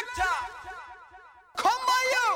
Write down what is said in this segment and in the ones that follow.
Selector, come on you.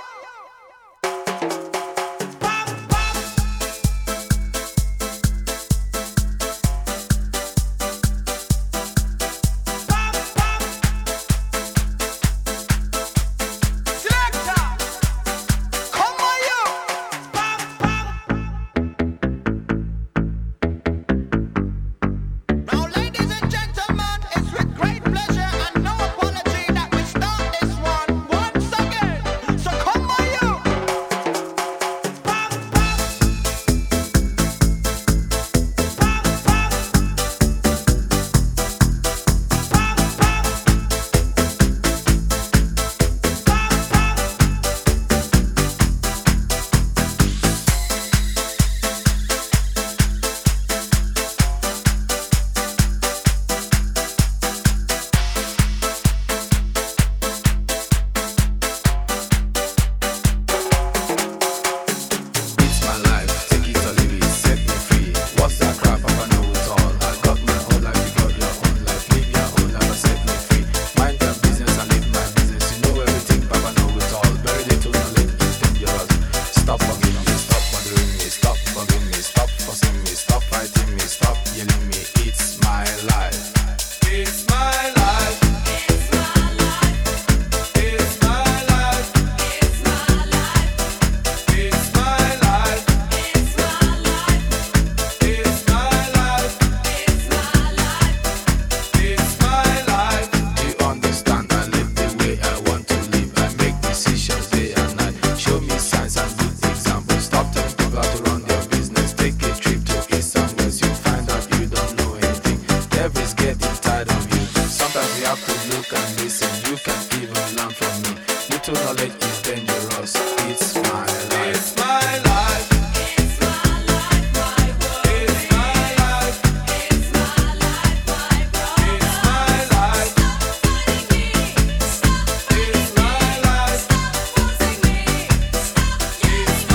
Little knowledge is dangerous. It's my life. It's my life. It's my life, my world. It's my life. It's my life, my brother. It's my life. Stop fighting me. Stop fighting It's my life. Stop forcing me. Stop It's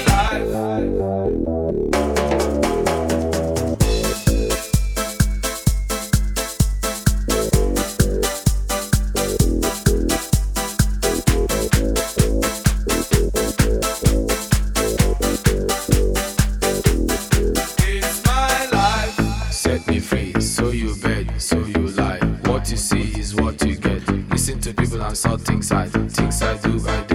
my life. It's my life. Set me free, so you beg, so you lie. What you see is what you get. Listen to people and saw things I do,